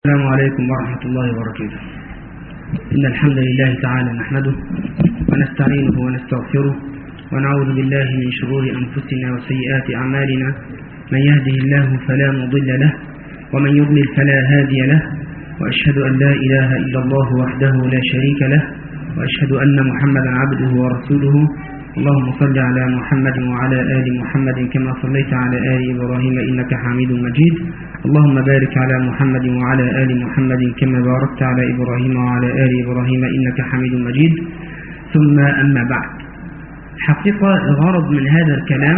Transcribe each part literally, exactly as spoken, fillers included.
السلام عليكم ورحمة الله وبركاته. إن الحمد لله تعالى نحمده ونستعينه ونستغفره ونعوذ بالله من شرور أنفسنا وسيئات أعمالنا. من يهده الله فلا مضل له ومن يضلل فلا هادي له، وأشهد أن لا إله إلا الله وحده لا شريك له، وأشهد أن محمدا عبده ورسوله. اللهم صل على محمد وعلى آل محمد كما صليت على آل إبراهيم إنك حميد مجيد. اللهم بارك على محمد وعلى آل محمد كما باركت على إبراهيم وعلى آل إبراهيم إنك حميد مجيد. ثم أما بعد، حقيقة الغرض من هذا الكلام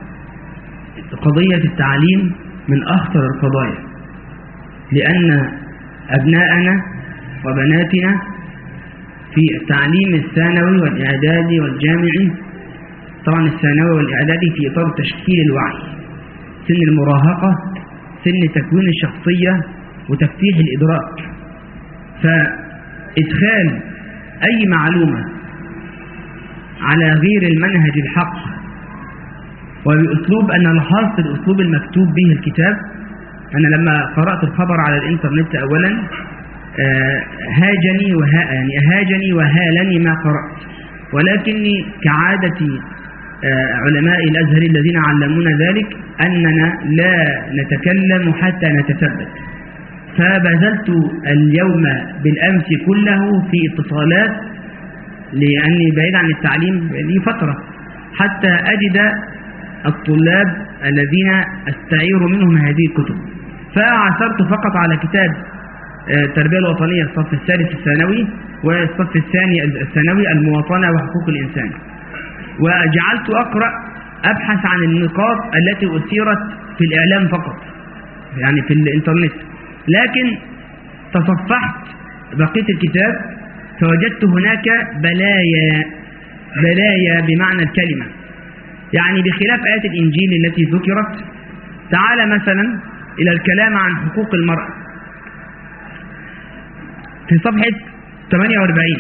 قضية التعليم من أخطر القضايا، لأن أبناءنا وبناتنا في التعليم الثانوي والإعدادي والجامعي، طبعا الثانوي والإعدادي في إطار تشكيل الوعي، سن المراهقة، سن تكوين الشخصية وتفتيح الإدراك. فإدخال أي معلومة على غير المنهج الحق وبأسلوب أن لاحظت الأسلوب المكتوب به الكتاب. أنا لما قرأت الخبر على الإنترنت أولا هاجني وها يعني هاجني وهالني ما قرأت، ولكني كعادة علماء الأزهر الذين علمونا ذلك أننا لا نتكلم حتى نتثبت. فبذلت اليوم بالأمس كله في اتصالات، لأني بعيد عن التعليم لي فترة، حتى أجد الطلاب الذين أستعير منهم هذه الكتب. فعثرت فقط على كتاب التربية الوطنية الصف الثالث الثانوي والصف الثاني الثانوي المواطنة وحقوق الإنسان، وجعلت أقرأ أبحث عن النقاط التي أثيرت في الإعلام فقط، يعني في الإنترنت. لكن تصفحت بقية الكتاب فوجدت هناك بلايا بلايا بمعنى الكلمة، يعني بخلاف آيات الإنجيل التي ذكرت. تعال مثلا إلى الكلام عن حقوق المرأة في صفحة ثمانية وأربعين،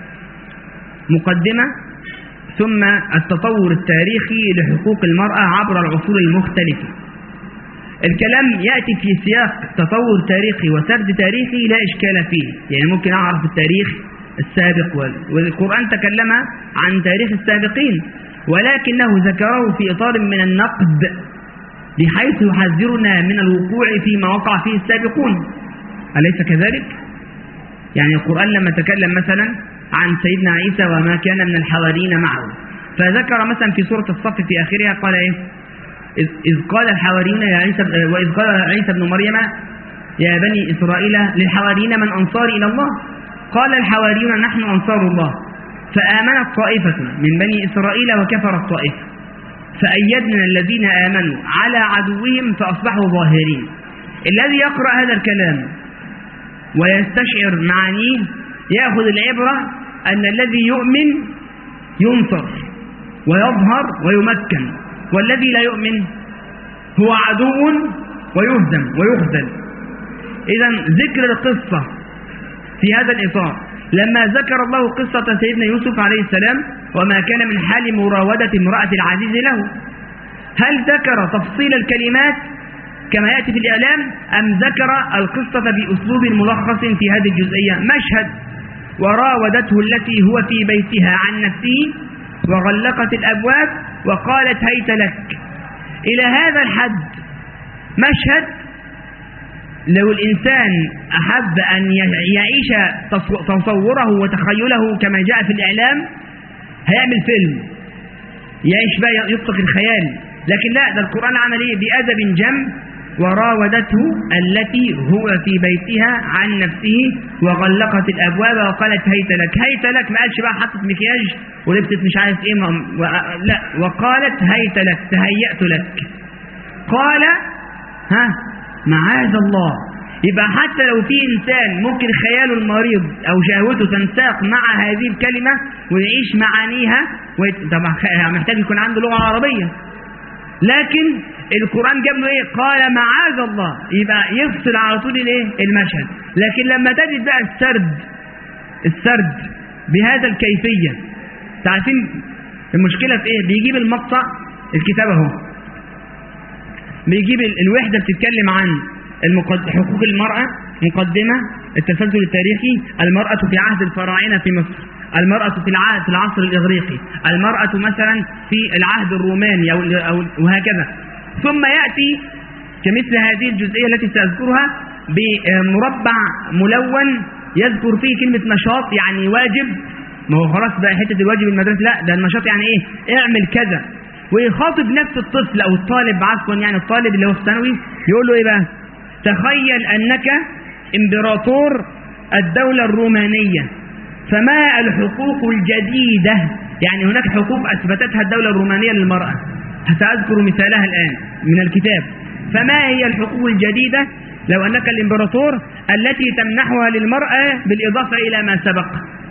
مقدمة: ثم التطور التاريخي لحقوق المرأة عبر العصور المختلفة. الكلام يأتي في سياق تطور تاريخي وسرد تاريخي لا إشكال فيه، يعني ممكن أعرف التاريخ السابق، والقرآن تكلم عن تاريخ السابقين، ولكنه ذكره في إطار من النقد بحيث يحذرنا من الوقوع فيما وقع فيه السابقون، أليس كذلك؟ يعني القرآن لما تكلم مثلا عن سيدنا عيسى وما كان من الحواريين معه، فذكر مثلا في سورة الصف في آخرها قال إيه؟ إذ قال الحواريون يا عيسى، وإذ قال عيسى بن مريم يا بني إسرائيل للحواريين من أنصاري إلى الله؟ قال الحواريون نحن أنصار الله، فآمنت طائفة من بني إسرائيل وكفرت طائفة، فأيدنا الذين آمنوا على عدوهم فأصبحوا ظاهرين. الذي يقرأ هذا الكلام ويستشعر معانيه يأخذ العبرة أن الذي يؤمن ينصر ويظهر ويمكن، والذي لا يؤمن هو عدو ويهزم ويخذل. إذا ذكر القصة في هذا الإطار، لما ذكر الله قصة سيدنا يوسف عليه السلام وما كان من حال مراودة امرأة العزيز له، هل ذكر تفصيل الكلمات كما يأتي في الإعلام أم ذكر القصة بأسلوب ملخص في هذه الجزئية؟ مشهد: وراودته التي هو في بيتها عن نفسه وغلقت الأبواب وقالت هيت لك. إلى هذا الحد مشهد لو الإنسان أحب أن يعيش تصوره وتخيله كما جاء في الإعلام هيعمل فيلم يعيش بقى يطلق الخيال، لكن لا، ده القرآن عمل إيه؟ بأدب جم: وراودته التي هو في بيتها عن نفسه وغلقت الأبواب وقالت هيت لك. هيت لك ما قالش بقى حطت مكياج ولبست مش عارف ايه، و... لا، وقالت هيت لك، تهيأت لك. قال ها معاذ الله. يبقى حتى لو في إنسان ممكن خياله المريض أو شهوته تنساق مع هذه الكلمة ويعيش معانيها، طبعا محتاج يكون عنده لغة عربية، لكن القرآن جاب له ايه؟ قال معاذ الله، يبقى يفصل على طول الايه؟ المشهد. لكن لما تجد بقى السرد السرد بهذا الكيفية، تعرفين المشكلة في ايه؟ بيجيب المقطع الكتاب اهو، بيجيب الوحدة بتتكلم عن حقوق المرأة مقدمة التسلسل التاريخي: المرأة في عهد الفراعنة في مصر، المرأة في العهد في العصر الإغريقي، المرأة مثلا في العهد الروماني أو أو وهكذا. ثم يأتي كمثل هذه الجزئية التي سأذكرها بمربع ملون يذكر فيه كلمة نشاط، يعني واجب. ما هو خلاص بقى حتة الواجب المدرسة، لا ده النشاط يعني ايه؟ اعمل كذا. ويخاطب نفس الطفل او الطالب، عفوا يعني الطالب اللي هو في ثانوي، يقول له ايه بقى؟ تخيل انك امبراطور الدولة الرومانية، فما الحقوق الجديدة؟ يعني هناك حقوق اثبتتها الدولة الرومانية للمرأة، سأذكر مثالها الآن من الكتاب. فما هي الحقوق الجديدة لو أنك الإمبراطور التي تمنحها للمرأة بالإضافة إلى ما سبق؟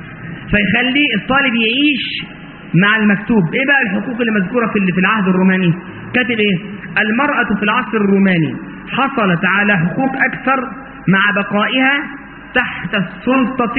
فيخلي الطالب يعيش مع المكتوب. إيه بقى الحقوق اللي مذكورة في العهد الروماني؟ كاتب إيه؟ المرأة في العصر الروماني حصلت على حقوق أكثر مع بقائها تحت السلطة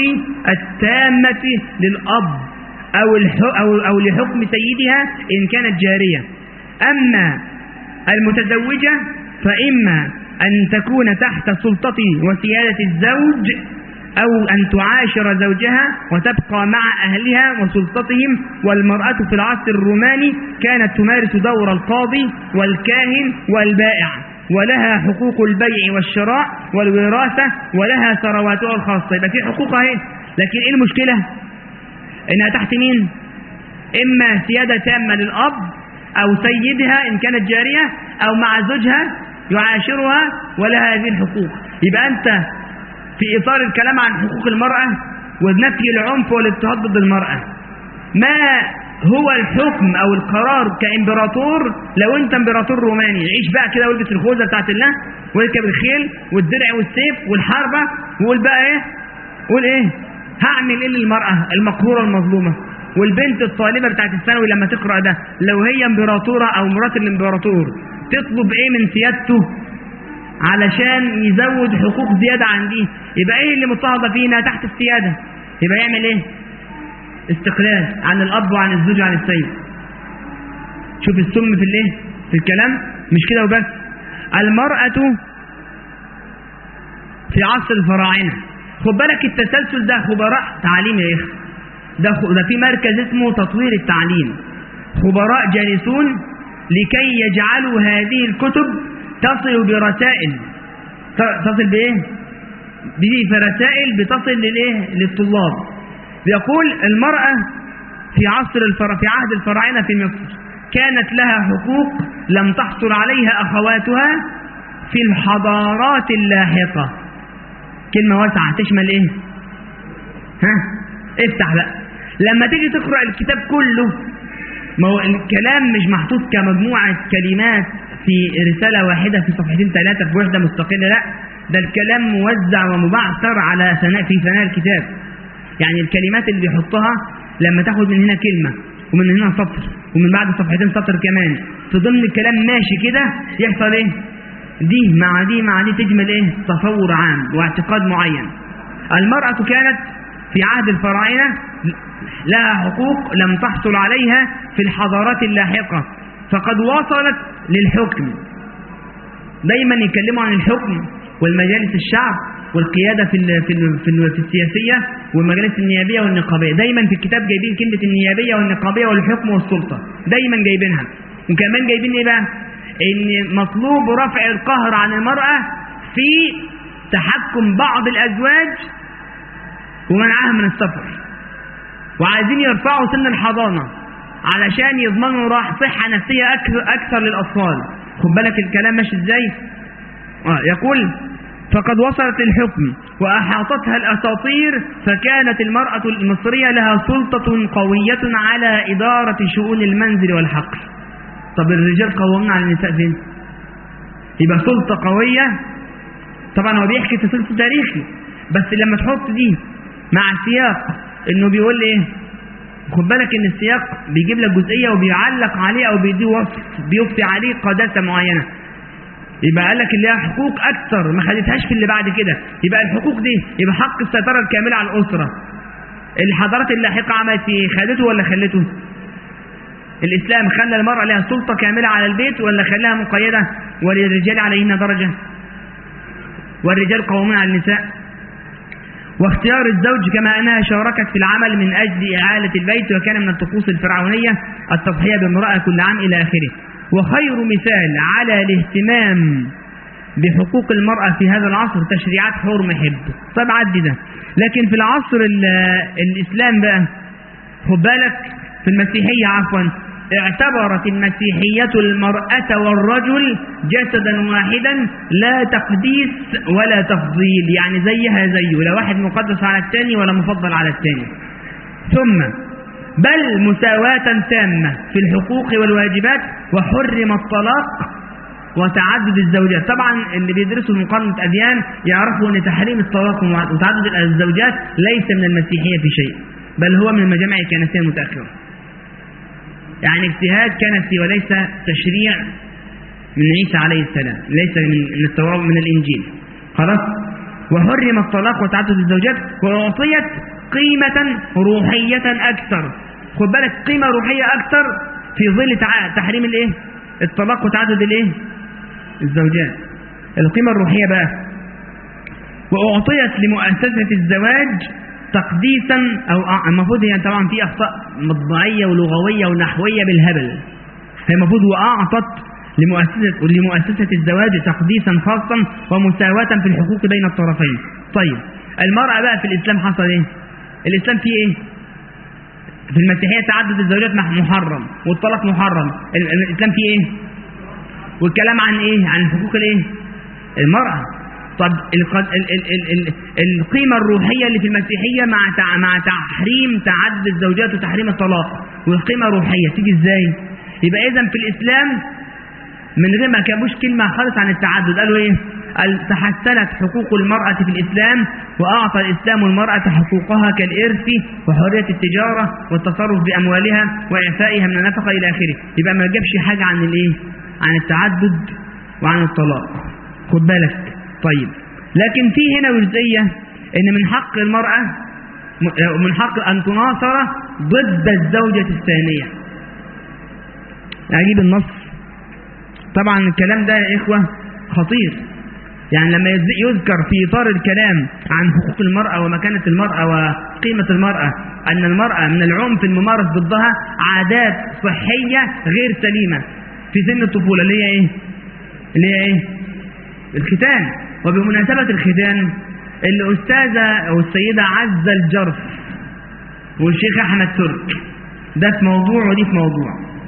التامة للأب أو, أو, أو لحكم سيدها إن كانت جارية. أما المتزوجة فإما أن تكون تحت سلطة وسيادة الزوج، أو أن تعاشر زوجها وتبقى مع أهلها وسلطتهم. والمرأة في العصر الروماني كانت تمارس دور القاضي والكاهن والبائع، ولها حقوق البيع والشراء والوراثة، ولها ثرواتها الخاصة. يبقى في حقوق اهي، لكن ايه المشكلة؟ انها تحت مين؟ اما سيادة تامة للأب او سيدها ان كانت جارية، او مع زوجها يعاشرها ولها هذه الحقوق. يبقى انت في اطار الكلام عن حقوق المرأة ونفي العنف والاضطهاد ضد المرأة، ما هو الحكم او القرار كامبراطور لو انت امبراطور روماني؟ عيش بقى كده والبس الخوذه بتاعت الله واركب الخيل والدرع والسيف والحربه، وقول بقى ايه؟ قول ايه؟ هعمل ايه للمراه المقهوره المظلومه؟ والبنت الطالبه بتاعت الثانوي لما تقرا ده، لو هي امبراطوره او مرات الامبراطور، تطلب ايه من سيادته علشان يزود حقوق زياده عن دي؟ يبقى ايه اللي مضطهده فينا تحت السياده؟ يبقى يعمل ايه؟ استقلال عن الأب وعن الزوج وعن السيد. شوف السم في الايه؟ في الكلام. مش كده وبس، المرأة في عصر الفراعنة، خد بالك التسلسل ده خبراء تعليم يا اخي، ده ده في مركز اسمه تطوير التعليم، خبراء جالسون لكي يجعلوا هذه الكتب تصل برسائل. تصل بايه؟ بدي برسائل بتصل للايه؟ للطلاب. يقول المرأة في عصر الفر... في عهد الفراعنة في مصر كانت لها حقوق لم تحصل عليها أخواتها في الحضارات اللاحقة. كلمة واسعة تشمل ايه؟ ها؟ افتح بقى لما تيجي تقرأ الكتاب كله، ما هو الكلام مش محطوط كمجموعة كلمات في رسالة واحدة في صفحتين ثلاثة في وحدة مستقلة، لا، ده الكلام موزع ومبعثر على ثناء في ثناء الكتاب. يعني الكلمات اللي بيحطها لما تاخد من هنا كلمة ومن هنا سطر ومن بعد صفحتين سطر كمان، في ضمن الكلام ماشي كده، يحصل ايه؟ دي مع دي مع دي تجمل ايه؟ تصور عام واعتقاد معين. المرأة كانت في عهد الفراعنة لها حقوق لم تحصل عليها في الحضارات اللاحقة، فقد وصلت للحكم. دايما يتكلموا عن الحكم والمجالس الشعب والقيادة في ال في ال في, ال في السياسية والمجالس النيابية والنقابية. دايما في الكتاب جايبين كلمة النيابية والنقابية والحكم والسلطة، دايما جايبينها. وكمان جايبين ايه بقى؟ ان مطلوب رفع القهر عن المرأة في تحكم بعض الازواج ومنعها من السفر، وعايزين يرفعوا سن الحضانة علشان يضمنوا راح صحة نفسية اكثر للاطفال. خد بالك الكلام ماشي ازاي؟ اه يقول فقد وصلت للحكم وأحاطتها الأساطير، فكانت المرأة المصرية لها سلطة قوية على إدارة شؤون المنزل والحقل. طب الرجال قوامنا على النساء فين؟ يبقى سلطة قوية. طبعا هو بيحكي تسلسل تاريخي، بس لما تحط دي مع السياق انه بيقول ايه؟ خد بالك ان السياق بيجيب لك جزئية وبيعلق عليه او بيديه وصف بيضفي عليه قداسة معينة. يبقى قال لك اللي لها حقوق اكثر ما خدتهاش في اللي بعد كده. يبقى الحقوق دي يبقى حق السيطره الكامله على الاسره. الحضارات اللاحقه عملت ايه؟ خدته ولا خلته؟ الاسلام خلى المراه لها سلطه كامله على البيت ولا خلاها مقيده وللرجال عليهن درجه؟ والرجال قوامون على النساء. واختيار الزوج كما أنها شاركت في العمل من أجل إعالة البيت، وكان من الطقوس الفرعونية التضحية بامرأة كل عام إلى آخره. وخير مثال على الاهتمام بحقوق المرأة في هذا العصر تشريعات حور محب متعددة. لكن في العصر الإسلام بقى خد بالك، في المسيحية عفوا اعتبرت المسيحية المرأة والرجل جسدا واحدا لا تقديس ولا تفضيل، يعني زيها زيه، لا واحد مقدس على الثاني ولا مفضل على الثاني. ثم بل مساواة تامة في الحقوق والواجبات، وحرم الطلاق وتعدد الزوجات. طبعا اللي بيدرسوا مقارنة أديان يعرفوا أن تحريم الطلاق وتعدد الزوجات ليس من المسيحية في شيء، بل هو من المجامع الكنسية المتأخرة، يعني اجتهاد كنسي وليس تشريع من عيسى عليه السلام، ليس من التوراة من الإنجيل. خلاص. وحرم الطلاق وتعدد الزوجات، وأعطيت قيمة روحية أكثر. خد بالك، قيمة روحية أكثر في ظل تحريم الايه؟ الطلاق وتعدد الايه؟ الزوجات. القيمة الروحية بقى، وأعطيت لمؤسسة الزواج تقديسا، أو المفروض هي طبعا في أخطاء مطبعية ولغوية ونحوية بالهبل، هي المفروض وأعطت لمؤسسة, لمؤسسة الزواج تقديسا خاصا ومساواة في الحقوق بين الطرفين. طيب المرأة بقى في الإسلام حصل إيه؟ الإسلام فيه إيه؟ في المسيحية تعدد الزوجات محرم والطلاق محرم، الإسلام فيه إيه؟ والكلام عن إيه؟ عن حقوق الإيه؟ المرأة. طب القيمة الروحية اللي في المسيحية مع مع تحريم تعدد الزوجات وتحريم الطلاق، والقيمة الروحية تيجي ازاي؟ يبقى اذا في الإسلام من غير ما كانوش كلمة خالص عن التعدد، قالوا ايه؟ قال تحسنت حقوق المرأة في الإسلام، وأعطى الإسلام المرأة حقوقها كالإرث وحرية التجارة والتصرف بأموالها وإعفائها من النفقة إلى آخره. يبقى ما جابش حاجة عن الايه؟ عن التعدد وعن الطلاق. خد بالك. طيب لكن في هنا جزئية ان من حق المرأة من حق ان تناصر ضد الزوجة الثانية. اجيب النص. طبعا الكلام ده يا اخوة خطير، يعني لما يذكر في اطار الكلام عن حقوق المرأة ومكانة المرأة وقيمة المرأة ان المرأة من العنف الممارس ضدها عادات صحية غير سليمة في سن الطفولة اللي هي ايه؟ اللي هي ايه؟ الختان. وبمناسبة الختان الأستاذة أو السيدة عزة الجرف والشيخ أحمد ترك، ده في موضوع ودي في موضوع.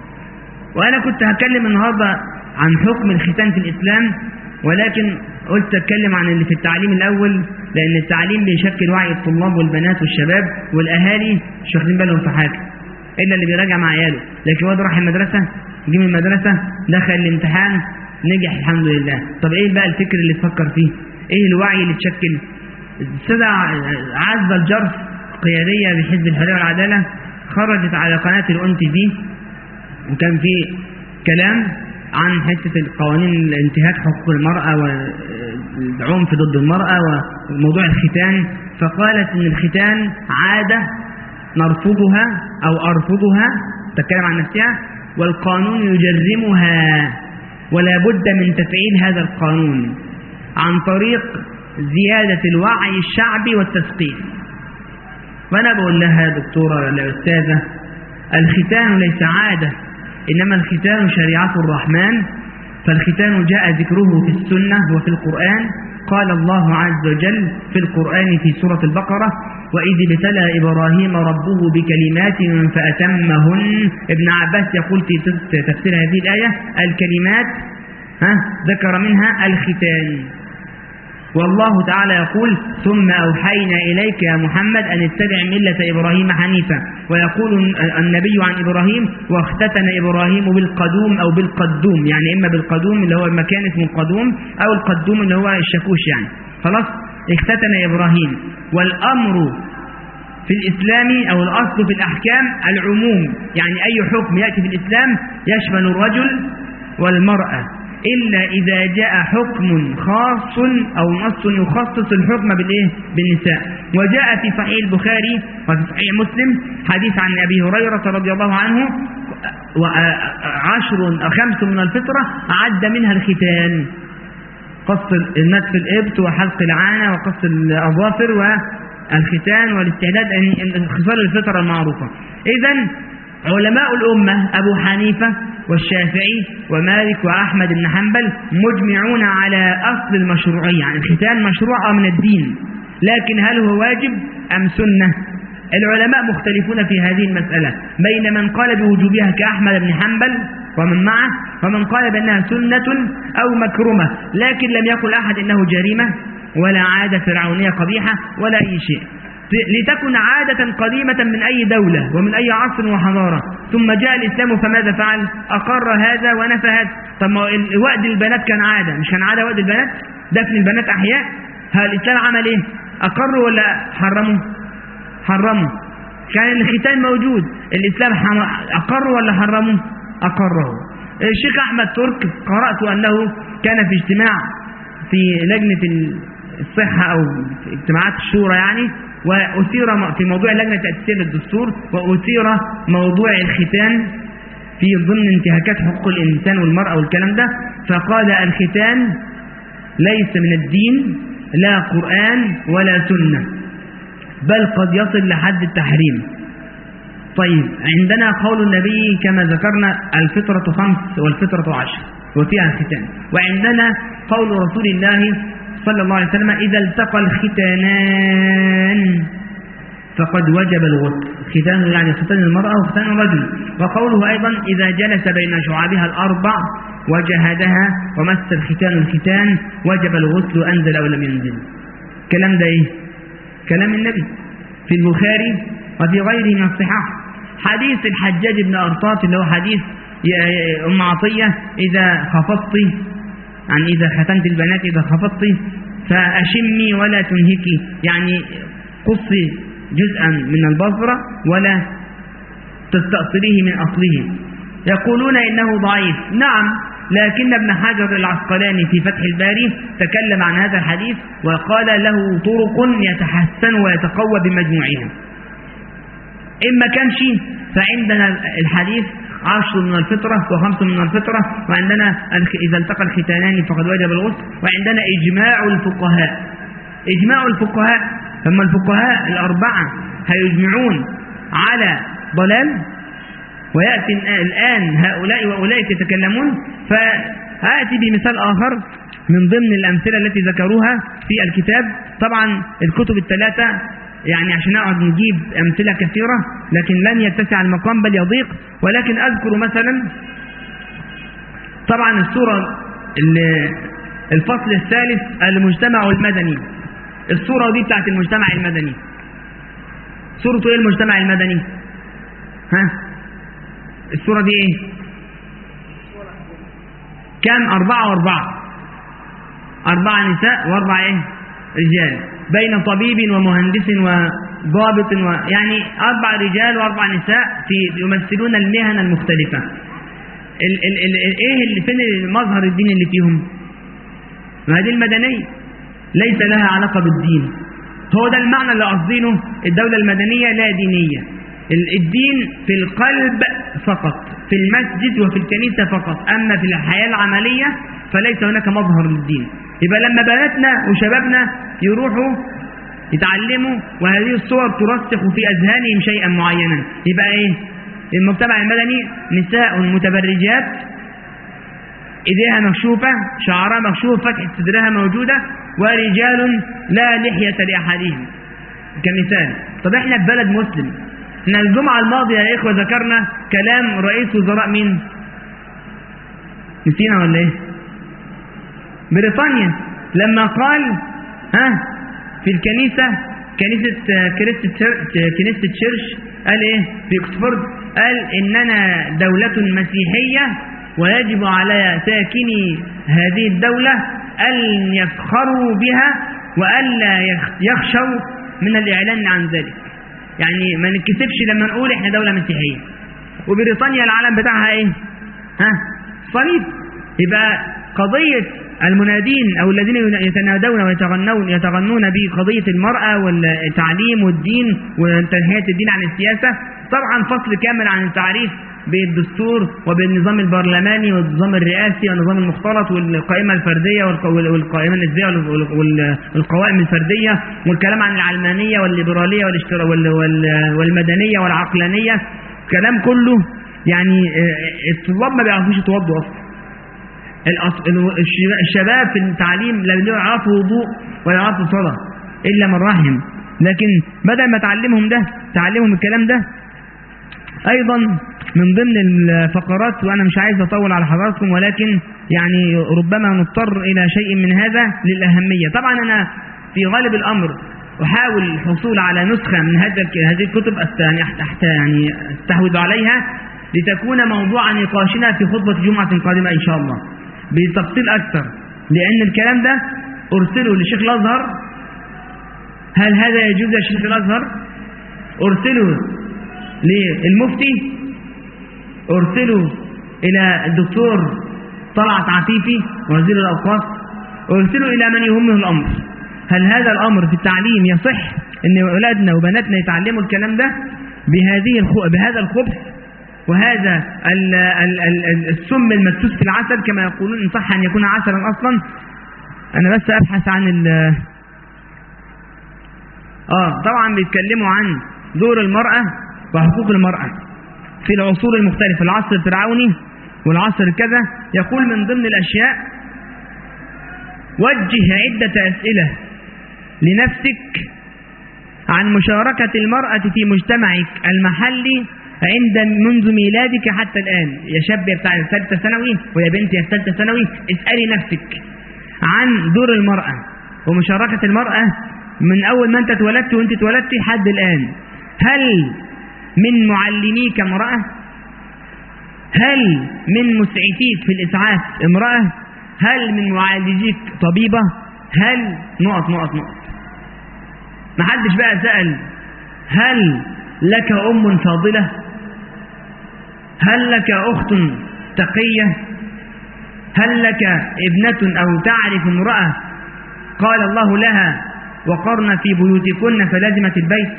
وأنا كنت هتكلم النهاردة عن حكم الختان في الإسلام، ولكن قلت أتكلم عن اللي في التعليم الأول، لأن التعليم بيشكل وعي الطلاب والبنات والشباب والأهالي مش واخدين بالهم في حاجة إلا اللي بيراجع مع عياله. لكن واد راح المدرسة، جه من المدرسة دخل الامتحان نجح الحمد لله. طب ايه بقى الفكر اللي تفكر فيه؟ ايه الوعي اللي تشكل؟ السيدة عزة الجرف قيادية بحزب الحرية والعدالة خرجت على قناة الأون تي في، وكان في كلام عن حتة القوانين انتهاك حقوق المرأة والعنف ضد المرأة وموضوع الختان، فقالت ان الختان عادة نرفضها او ارفضها، تتكلم عن نفسها، والقانون يجرمها، ولا بد من تفعيل هذا القانون عن طريق زيادة الوعي الشعبي والتثقيف. وأنا بقول لها دكتورة ولا أستاذة، الختان ليس عادة، إنما الختان شريعة الرحمن، فالختان جاء ذكره في السنة وفي القرآن. قال الله عز وجل في القرآن في سورة البقرة: وإذ ابتلى إبراهيم ربه بكلمات فأتمهن. ابن عباس يقول في تفسير هذه الآية الكلمات ها ذكر منها الختان. والله تعالى يقول: ثم أوحينا إليك يا محمد أن اتبع ملة إبراهيم حنيفا. ويقول النبي عن إبراهيم: واختتن إبراهيم بالقدوم أو بالقدوم، يعني إما بالقدوم اللي هو المكان اسمه القدوم، أو القدوم اللي هو الشاكوش يعني. خلاص، اختتن إبراهيم. والأمر في الإسلام أو الأصل في الأحكام العموم، يعني أي حكم يأتي في الإسلام يشمل الرجل والمرأة، إلا إذا جاء حكم خاص أو نص يخصص الحكم بالإيه؟ بالنساء. وجاء في صحيح البخاري وفي صحيح مسلم حديث عن أبي هريرة رضي الله عنه: عشر أو خمس من الفطرة عد منها الختان. قص نتف الإبط وحلق العانة وقص الأظافر والختان والاستعداد، خصال الفطرة المعروفة. إذن علماء الأمة أبو حنيفة والشافعي ومالك وأحمد بن حنبل مجمعون على أصل المشروعية، يعني الختان مشروع من الدين، لكن هل هو واجب أم سنة؟ العلماء مختلفون في هذه المسألة، بين من قال بوجوبها كأحمد بن حنبل ومن معه، ومن قال بأنها سنة أو مكرمة، لكن لم يقل أحد إنه جريمة ولا عادة فرعونية قبيحة ولا أي شيء، لتكن عادة قديمة من أي دولة ومن أي عصر وحضارة، ثم جاء الإسلام فماذا فعل؟ أقر هذا ونفى هذا. طب ما وأد البنات كان عادة، مش كان عادة وأد البنات؟ دفن البنات أحياء. هل الإسلام عمل إيه؟ أقروا ولا حرموا؟ حرموا. كان الختان موجود، الإسلام أقروا ولا حرموا؟ أقروا. الشيخ أحمد ترك قرأت أنه كان في اجتماع في لجنة الصحة أو في اجتماعات الشورى يعني، وأثير في موضوع لجنة تأسيس الدستور، وأثير موضوع الختان في ضمن انتهاكات حقوق الإنسان والمرأة والكلام ده، فقال الختان ليس من الدين، لا قرآن ولا سنة، بل قد يصل لحد التحريم. طيب عندنا قول النبي كما ذكرنا الفطرة خمس والفطرة عشر وفيها الختان، وعندنا قول رسول الله صلى الله عليه وسلم إذا التقى الختانان فقد وجب الغسل. ختان يعني ختان المرأة وختان الرجل. وقوله أيضا إذا جلس بين شعابها الأربع وجهدها ومس الختان الختان وجب الغسل أنزل أو لم ينزل. كلام ده إيه؟ كلام النبي في البخاري وفي غيره من الصحاح. حديث الحجاج بن أرطاط اللي هو حديث أم عطية إذا خفضت، يعني إذا ختنت البنات إذا خفضت فأشمي ولا تنهكي، يعني قصي جزءا من البصرة ولا تستأصليه من أصله. يقولون إنه ضعيف، نعم، لكن ابن حجر العسقلاني في فتح الباري تكلم عن هذا الحديث وقال له طرق يتحسن ويتقوى بمجموعها. إما كان شيء فعندنا الحديث عشر من الفطرة وخمس من الفطرة، وعندنا إذا التقى الختانان فقد وجب الغسل، وعندنا إجماع الفقهاء. إجماع الفقهاء، فما الفقهاء الأربعة هيجمعون على ضلال، ويأتي الآن هؤلاء وأولئك يتكلمون. فآتي بمثال آخر من ضمن الأمثلة التي ذكروها في الكتاب. طبعا الكتب الثلاثة يعني عشان نقعد نجيب أمثلة كثيرة لكن لن يتسع المقام بل يضيق، ولكن أذكر مثلا طبعا السورة الفصل الثالث المجتمع المدني، السورة دي بتاعت المجتمع المدني. سورة ايه المجتمع المدني؟ ها السورة دي ايه؟ كم؟ أربعة وأربعة، أربعة نساء وأربعة ايه؟ رجال، بين طبيب ومهندس وضابط و... يعني أربع رجال وأربع نساء في يمثلون المهن المختلفة. ال... ال... ال... ايه اللي فين مظهر الدين اللي فيهم؟ ما هذه المدنية ليس لها علاقة بالدين، هو ده المعنى اللي قصدينه. الدولة المدنية لا دينية، الدين في القلب فقط، في المسجد وفي الكنيسة فقط، أما في الحياة العملية فليس هناك مظهر للدين. يبقى لما بناتنا وشبابنا يروحوا يتعلموا وهذه الصور ترسخ في أذهانهم شيئا معينا، يبقى ايه؟ المجتمع المدني نساء متبرجات ايديها مكشوفة، شعرها مكشوف، فتحة صدرها موجودة، ورجال لا لحية لأحدهم كمثال. طب احنا في بلد مسلم، احنا الجمعة الماضية يا إخوة ذكرنا كلام رئيس وزراء مين؟ نسينا ولا ايه؟ بريطانيا لما قال ها في الكنيسة كنيسة كنيسة تشيرش قال ايه في اكسفورد؟ قال اننا دولة مسيحية ويجب على ساكني هذه الدولة أن يفخروا بها وألا يخشوا من الإعلان عن ذلك. يعني ما نتكسفش لما نقول احنا دولة مسيحية. وبريطانيا العالم بتاعها ايه؟ ها صليب. يبقى قضية المنادين أو الذين يتنادون ويتغنون يتغنون بقضية المرأة والتعليم والدين وتنحية الدين عن السياسة، طبعا فصل كامل عن التعريف بالدستور وبالنظام البرلماني والنظام الرئاسي والنظام المختلط والقائمة الفردية والقائمة النسبية والقوائم الفردية والكلام عن العلمانية والليبرالية والمدنية والعقلانية، كلام كله يعني الطلاب ما بيعرفوش يتوضوا اصلا. الشباب في التعليم لا يعرفوا وضوء ولا يعرفوا صلاة إلا من رحم، لكن بدل ما تعلمهم ده تعلمهم الكلام ده. أيضا من ضمن الفقرات، وأنا مش عايز أطول على حضراتكم، ولكن يعني ربما نضطر إلى شيء من هذا للأهمية. طبعا أنا في غالب الأمر أحاول الحصول على نسخة من هذه الكتب يعني أستحوذ عليها لتكون موضوع نقاشنا في خطبة جمعة قادمة إن شاء الله بتفصيل أكثر، لأن الكلام ده أرسله لشيخ الأزهر. هل هذا يجوز يا شيخ الأزهر؟ أرسله للمفتي، أرسله إلى الدكتور طلعت عفيفي وزير الأوقاف، أرسله إلى من يهمه الأمر. هل هذا الأمر في التعليم يصح أن أولادنا وبناتنا يتعلموا الكلام ده بهذه بهذا الخبث وهذا ال ال ال السم المدسوس في العسل كما يقولون، إن صح أن يكون عسلا أصلا؟ أنا بس أبحث عن ال آه طبعا بيتكلموا عن دور المرأة وحقوق المرأة في العصور المختلفة، العصر الفرعوني والعصر كذا. يقول من ضمن الأشياء: وجه عدة أسئلة لنفسك عن مشاركة المرأة في مجتمعك المحلي عند منذ ميلادك حتى الآن. يا شاب يا بتاع الثالثة ثانوي ويا بنت يا الثالثة ثانوي، اسألي نفسك عن دور المرأة ومشاركة المرأة من أول ما أنت اتولدت وأنت اتولدت حد الآن. هل من معلميك امرأة؟ هل من مسعفيك في الإسعاف امرأة؟ هل من معالجيك طبيبة؟ هل نقط نقط نقط. ما حدش بقى سأل هل لك أم فاضلة؟ هل لك أخت تقية؟ هل لك ابنة أو تعرف امرأة قال الله لها وقرن في بيوتكن فلازمت البيت؟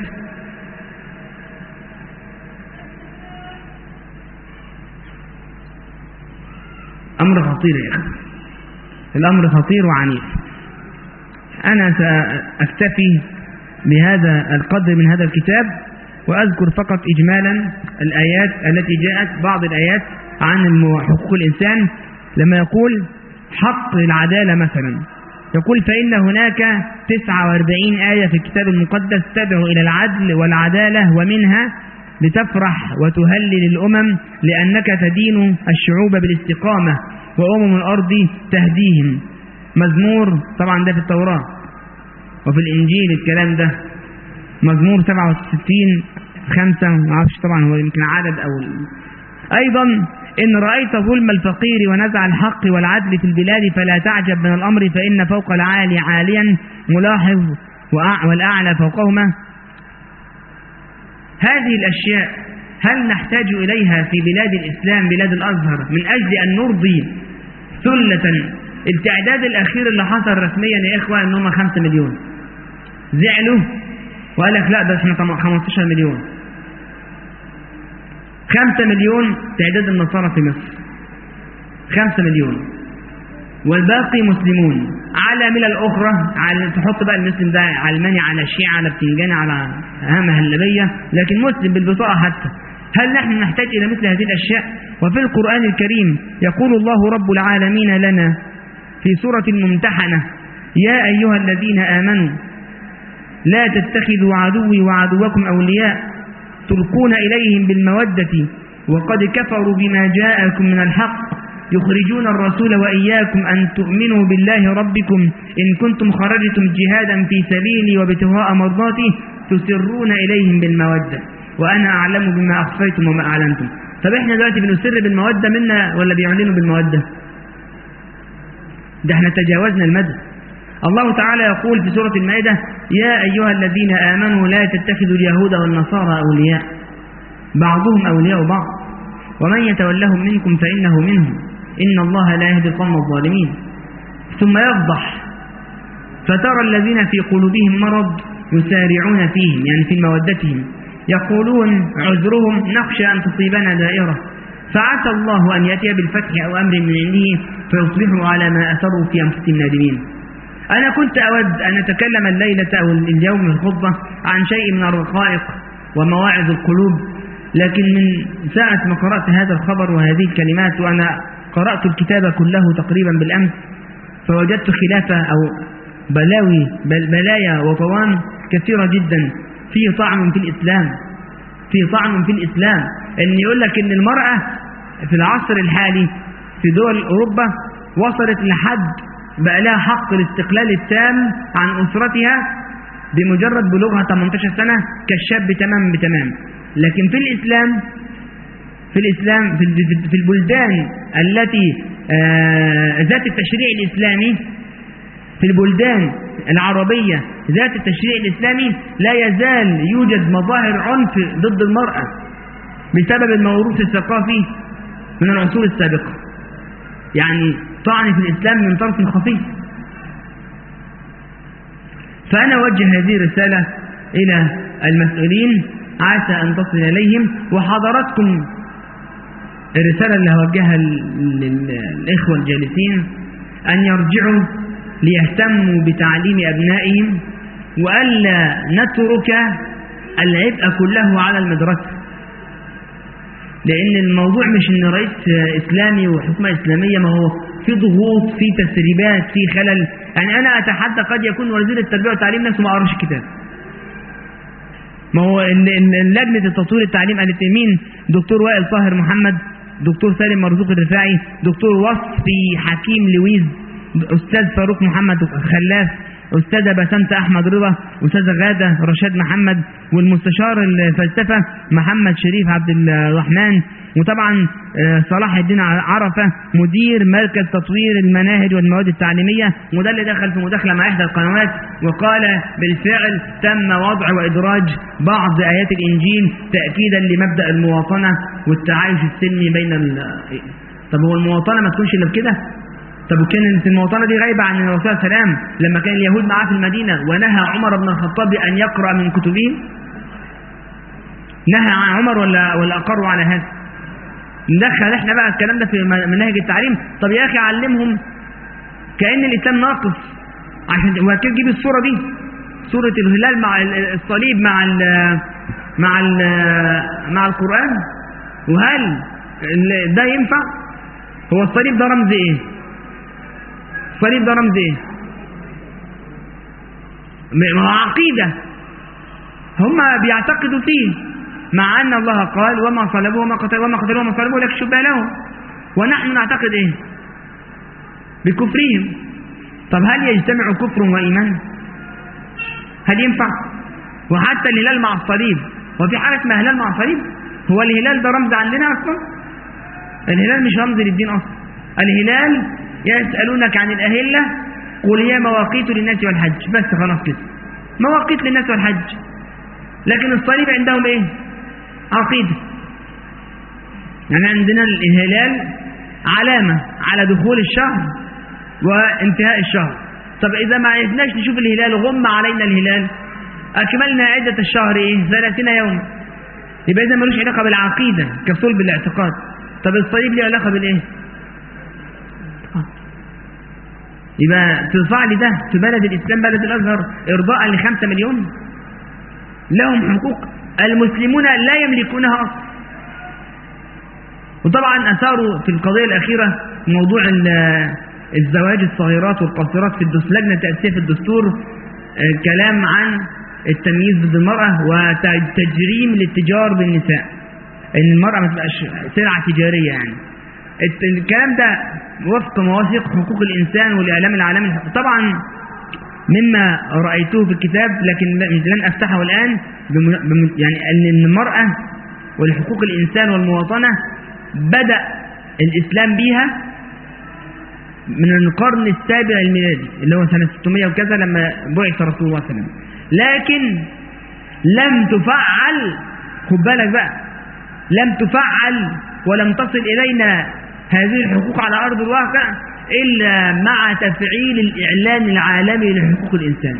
أمر خطير يا أخي، الأمر خطير وعنيف. أنا سأكتفي بهذا القدر من هذا الكتاب، وأذكر فقط إجمالا الآيات التي جاءت، بعض الآيات عن حقوق الإنسان. لما يقول حق العدالة مثلا، يقول: فإن هناك تسعة وأربعين آية في الكتاب المقدس تدعو إلى العدل والعدالة، ومنها لتفرح وتهلل الأمم لأنك تدين الشعوب بالاستقامة وأمم الأرض تهديهم. مزمور، طبعا ده في التوراة وفي الإنجيل الكلام ده، مزمور سبعة وستين خمسة، معرفش طبعا هو يمكن عدد أو أيضا: إن رأيت ظلم الفقير ونزع الحق والعدل في البلاد فلا تعجب من الأمر، فإن فوق العالي عاليا ملاحظ والأعلى فوقهما. هذه الأشياء هل نحتاج إليها في بلاد الإسلام بلاد الأزهر من أجل أن نرضي ثلة؟ التعداد الأخير اللي حصل رسميا يا إخوة إنهم خمسة مليون، زعلوا وقال لك لا ده احنا خمستاشر مليون. خمسة مليون تعداد النصارى في مصر، خمسة مليون، والباقي مسلمون على ملل أخرى. على تحط بقى المسلم ده علماني على شيعة على بتنجاني على مهلبية، لكن مسلم بالبطاقة حتى. هل نحن نحتاج إلى مثل هذه الأشياء؟ وفي القرآن الكريم يقول الله رب العالمين لنا في سورة الممتحنة: يا أيها الذين آمنوا لا تتخذوا عدوي وعدوكم أولياء تلقون إليهم بالمودة وقد كفروا بما جاءكم من الحق يخرجون الرسول وإياكم أن تؤمنوا بالله ربكم إن كنتم خرجتم جهادا في سبيلي وابتغاء مرضاتي تسرون إليهم بالمودة وأنا أعلم بما أخفيتم وما أعلنتم. طب إحنا دلوقتي بنسر بالمودة منا ولا بيعلنوا بالمودة؟ ده احنا تجاوزنا المدى. الله تعالى يقول في سورة المائدة: يا أيها الذين آمنوا لا تتخذوا اليهود والنصارى أولياء بعضهم أولياء بعض ومن يتولهم منكم فإنه منهم إن الله لا يهدي القوم الظالمين. ثم يفضح: فترى الذين في قلوبهم مرض يسارعون فيهم، يعني في مودتهم، يقولون عذرهم نخشى أن تصيبنا دائرة فعسى الله أن يأتي بالفتح أو أمر من عنده فيصبحوا على ما أسروا في أنفسهم نادمين. أنا كنت أود أن أتكلم الليلة أو اليوم في الخطبة عن شيء من الرقائق ومواعظ القلوب، لكن من ساعة ما قرأت هذا الخبر وهذه الكلمات، وأنا قرأت الكتاب كله تقريبا بالأمس، فوجدت خلافة أو بلاوي بل بلايا وطوان كثيرة جدا فيه طعن في الإسلام، فيه طعن في الإسلام. أن يقول لك أن المرأة في العصر الحالي في دول أوروبا وصلت لحد بقى لها حق الاستقلال التام عن أسرتها بمجرد بلوغها ثمانية عشر سنة كالشاب تمام بتمام. لكن في الإسلام في الإسلام في البلدان التي ذات التشريع الإسلامي، في البلدان العربية ذات التشريع الإسلامي لا يزال يوجد مظاهر عنف ضد المرأة بسبب الموروث الثقافي من العصور السابقة، يعني طعن في الإسلام من طرف خفي. فأنا أوجه هذه الرسالة إلى المسؤولين عسى أن تصل إليهم، وحضراتكم الرسالة اللي هوجهها للإخوة الجالسين أن يرجعوا ليهتموا بتعليم أبنائهم، وألا نترك العبء كله على المدرسة، لأن الموضوع مش إن رئيس إسلامي وحكومة إسلامية، ما هو في ضغوط، في تسريبات، في خلل. يعني أنا أتحدى قد يكون وزير التربية والتعليم نفسه ما قراش الكتاب. ما هو لجنة التطوير التعليم قالت مين؟ دكتور وائل طاهر محمد، دكتور سالم مرزوق الرفاعي، دكتور وصفي حكيم لويز، أستاذ فاروق محمد خلاف، أستاذة بسنت أحمد رضا، أستاذة غادة رشاد محمد، والمستشار الفلسفة محمد شريف عبد الرحمن، وطبعا صلاح الدين عرفة مدير مركز تطوير المناهج والمواد التعليمية. وده اللي دخل في مداخلة مع إحدى القنوات وقال بالفعل تم وضع وإدراج بعض آيات الإنجيل تأكيدا لمبدأ المواطنة والتعايش السلمي بين ال... طب هو المواطنة ما تكونش إلا بكده؟ طب وكانت المواطنة دي غايبة عن الرسول صلى الله عليه وسلم لما كان اليهود معاه في المدينة ونهى عمر بن الخطاب أن يقرأ من كتبهم؟ نهى عن عمر ولا ولا أقروا على هذا؟ ندخل احنا بقى الكلام ده في مناهج التعليم. طب يا أخي علمهم كأن الإسلام ناقص، عشان وكيف تجيب الصورة دي، صورة الهلال مع الصليب مع ال مع ال مع القرآن، وهل ده ينفع؟ هو الصليب ده رمز ايه؟ الصليب ده رمز ايه؟ ما عقيدة هم بيعتقدوا فيه، مع أن الله قال وما صلبوه وما قتلوه وما قتلوه وما صلبوه لك شبه لهم، ونحن نعتقد ايه؟ بكفرهم. طب هل يجتمع كفر وإيمان؟ هل ينفع؟ وحتى الهلال مع الصليب، وفي حاجة اسمها هلال مع الصليب؟ هو الهلال ده رمز عندنا أصلا؟ الهلال مش رمز للدين أصلا. الهلال يسألونك عن الأهلة قل هي مواقيت للناس والحج، بس خلاص كده، مواقيت للناس والحج. لكن الصليب عندهم ايه؟ عقيدة. يعني عندنا الهلال علامة على دخول الشهر وانتهاء الشهر. طب إذا ما عرفناش نشوف الهلال غم علينا الهلال أكملنا عدة الشهر ايه؟ ثلاثين يوم. يبقى إذا ملوش علاقة بالعقيدة كصلب الاعتقاد. طب الصليب له علاقة بالايه؟ يبقى ترفع لي ده في بلد الإسلام بلد الأزهر إرضاء لخمسة مليون لهم حقوق المسلمون لا يملكونها أصلا. وطبعا أثاروا في القضية الأخيرة موضوع الزواج الصغيرات والقاصرات في الدستور، لجنة تأسيس في الدستور كلام عن التمييز ضد المرأة وتجريم الاتجار بالنساء، ان المرأة ما تبقاش سلعة تجارية. يعني الكلام ده وفق مواثيق حقوق الإنسان والإعلام العالمي. طبعا مما رأيته في الكتاب لكن لن أفتحه الآن، يعني أن المرأة والحقوق الإنسان والمواطنة بدأ الإسلام بيها من القرن السابع الميلادي اللي هو سنة ستمائة وكذا لما بعث رسول الله صلى الله عليه وسلم، لكن لم تفعل. خد بالك بقى، لم تفعل ولم تصل إلينا هذه الحقوق على أرض الواقع إلا مع تفعيل الإعلان العالمي لحقوق الإنسان.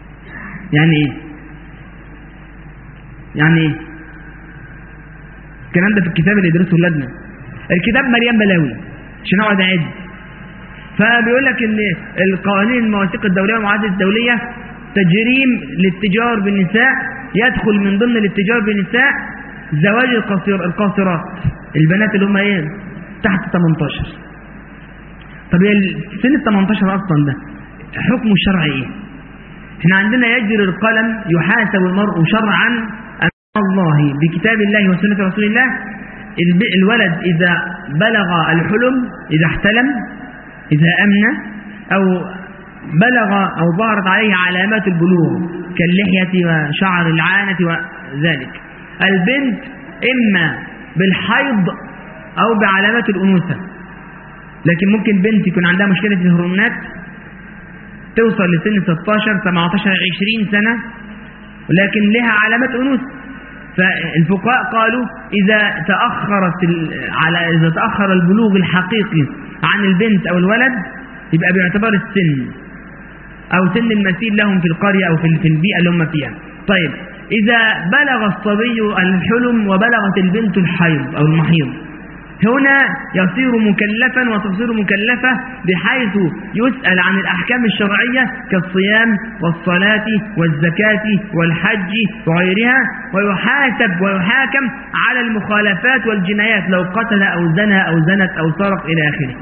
يعني إيه؟ يعني إيه؟ الكلام ده في الكتاب اللي يدرسه ولادنا. الكتاب مليان بلاوي عشان اقعد اعد. فبيقول لك ان القوانين المواثيق الدوليه والمعاهدات الدوليه تجريم للتجار بالنساء، يدخل من ضمن الاتجار بالنساء زواج القاصر القاصرات، البنات اللي هم ايه تحت ثمانية عشر. طب سن ال ثمانية عشر اصلا ده حكمه الشرعي ايه؟ احنا عندنا يجري القلم، يحاسب المرء شرعا امام الله بكتاب الله وسنه رسول الله. الولد اذا بلغ الحلم، اذا احتلم، اذا امن، او بلغ او ظهرت عليه علامات البلوغ كاللحيه وشعر العانه وذلك. البنت اما بالحيض او بعلامات الانوثه، لكن ممكن بنت يكون عندها مشكله في الهرمونات توصل لسن ستة عشر سبعة عشر عشرين سنه ولكن لها علامات انوثه. فالفقهاء قالوا اذا تاخرت على اذا تاخر البلوغ الحقيقي عن البنت او الولد يبقى باعتبار السن او سن المثيل لهم في القريه او في البيئه اللي هم فيها. طيب اذا بلغ الصبي الحلم وبلغت البنت الحيض او المحيض، هنا يصير مكلفا وتصير مكلفة بحيث يسأل عن الأحكام الشرعية كالصيام والصلاة والزكاة والحج وغيرها، ويحاسب ويحاكم على المخالفات والجنايات لو قتل أو زنى أو زنت أو سرق إلى آخره.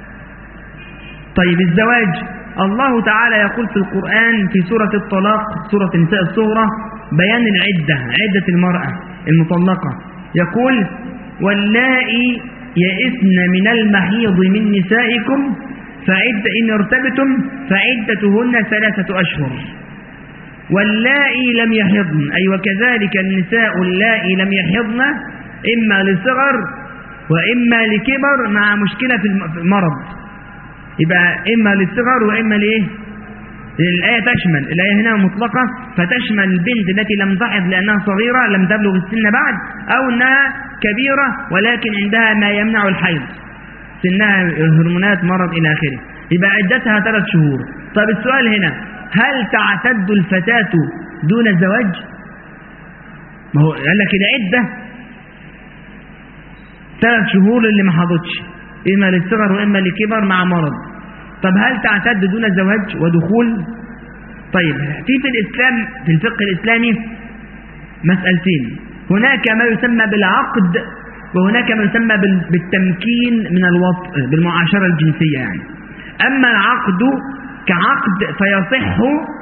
طيب الزواج، الله تعالى يقول في القرآن في سورة الطلاق، سورة النساء الصغرى، بيان العدة، عدة المرأة المطلقة، يقول واللائي يئسن من المحيض من نسائكم فعد إن ارتبتم فعدتهن ثلاثة أشهر واللائي لم يحضن، أي وكذلك النساء اللائي لم يحضن إما لصغر وإما لكبر مع مشكلة في المرض، يبقى إما للصغر وإما لإيه؟ الآية تشمل، الآية هنا مطلقة فتشمل البنت التي لم تحض لأنها صغيرة لم تبلغ السن بعد، أو أنها كبيرة ولكن عندها ما يمنع الحيض، سنها هرمونات مرض إلى آخره، يبقى عدتها ثلاث شهور. طيب السؤال هنا، هل تعتد الفتاة دون الزواج؟ ما هو قال لك العدة ثلاث شهور للي ما حضتش، إما للصغر وإما لكبر مع مرض. طب هل تعتد دون زواج ودخول؟ طيب في في الإسلام في الفقه الإسلامي مسألتين، هناك ما يسمى بالعقد وهناك ما يسمى بالتمكين من الوطء بالمعاشرة الجنسية يعني. أما العقد كعقد فيصح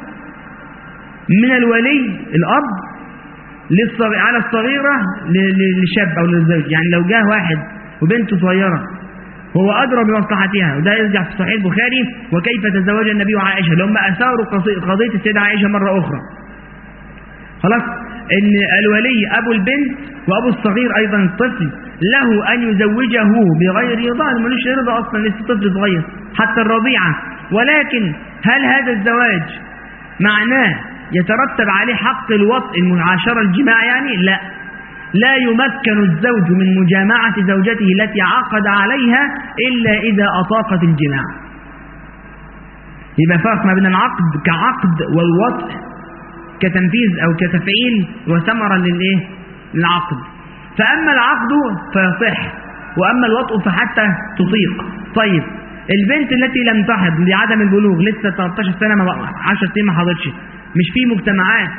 من الولي الأب على الصغيرة للشاب أو للزوج، يعني لو جاء واحد وبنته صغيرة هو أدرى بمصلحتها، وده يرجع في صحيح البخاري وكيف تزوج النبي وعائشة لما أثاروا قضية السيدة عائشة مرة أخرى. خلاص إن الولي أبو البنت وأبو الصغير أيضا الطفل له أن يزوجه بغير رضا، ملوش رضا أصلا لسه طفل صغير حتى الرضيعة، ولكن هل هذا الزواج معناه يترتب عليه حق الوطء المعاشرة الجماع يعني؟ لا، لا يمكن الزوج من مجامعة زوجته التي عقد عليها إلا إذا أطاقت الجماع. يبقى فرق ما بين العقد كعقد والوطء كتنفيذ أو كتفعيل وثمرة للإيه؟ للعقد. فأما العقد فيصح وأما الوطء فحتى تطيق. طيب البنت التي لم تحض لعدم البلوغ لسه ثلاثة عشر سنة عشر سنين ما حضرتش، مش في مجتمعات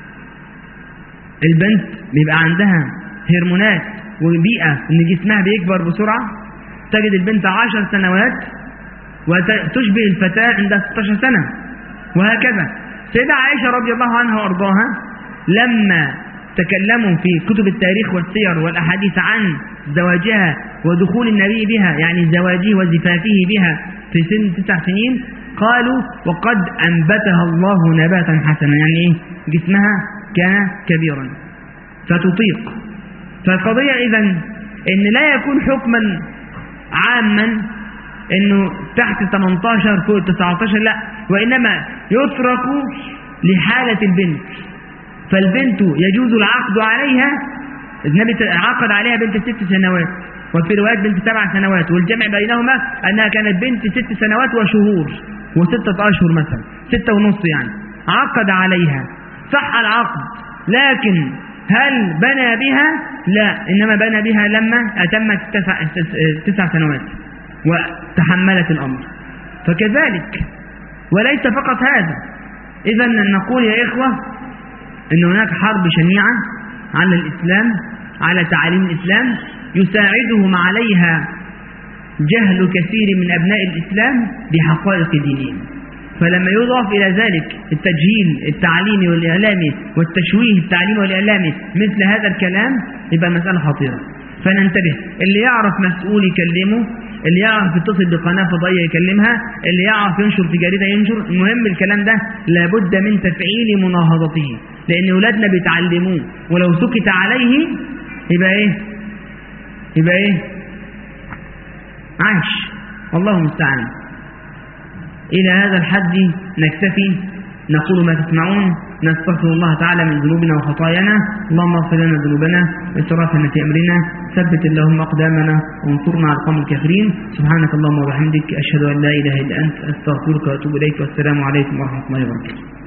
البنت بيبقى عندها هرمونات وبيئة ان جسمها بيكبر بسرعة، تجد البنت عشر سنوات وتشبه الفتاة عندها ستة عشر سنة وهكذا. سيدة عائشة رضي الله عنها وارضاها لما تكلموا في كتب التاريخ والسير والأحاديث عن زواجها ودخول النبي بها، يعني زواجه وزفافه بها في سن تسع سنين، قالوا وقد أنبتها الله نباتا حسنا، يعني ايه؟ جسمها كان كبيرا فتطيق. فالقضية إذن إن لا يكون حكما عاما إنه تحت ثمانية عشر فوق تسعة عشر، لا، وإنما يترك لحالة البنت. فالبنت يجوز العقد عليها، النبي عقد عليها بنت ست سنوات وفي روايات بنت سبع سنوات، والجمع بينهما أنها كانت بنت ست سنوات وشهور وستة أشهر مثلا ستة ونص، يعني عقد عليها صح العقد، لكن هل بنى بها؟ لا، إنما بنى بها لما أتمت تسع, تسع سنوات وتحملت الأمر. فكذلك وليس فقط هذا. إذا نقول يا إخوة إن هناك حرب شنيعة على الإسلام، على تعاليم الإسلام، يساعدهم عليها جهل كثير من أبناء الإسلام بحقائق دينهم. فلما يضاف إلى ذلك التجهيل التعليمي والإعلامي والتشويه التعليمي والإعلامي مثل هذا الكلام، يبقى مسألة خطيرة. فننتبه، اللي يعرف مسؤول يكلمه، اللي يعرف يتصل بقناة فضائية يكلمها، اللي يعرف ينشر في جريدة ينشر. المهم الكلام ده لابد من تفعيل مناهضته، لأن أولادنا بيتعلموه، ولو سكت عليه يبقى إيه؟ يبقى إيه؟ عاش. والله المستعان. إلى هذا الحد نكتفي، نقول ما تسمعون، نستغفر الله تعالى من ذنوبنا وخطايانا. اللهم اغفر لنا ذنوبنا وإسرافنا في أمرنا، ثبت اللهم أقدامنا وانصرنا على القوم الكافرين. سبحانك اللهم وبحمدك، أشهد أن لا إله إلا أنت، أستغفرك وأتوب إليك، والسلام عليكم ورحمة الله وبركاته.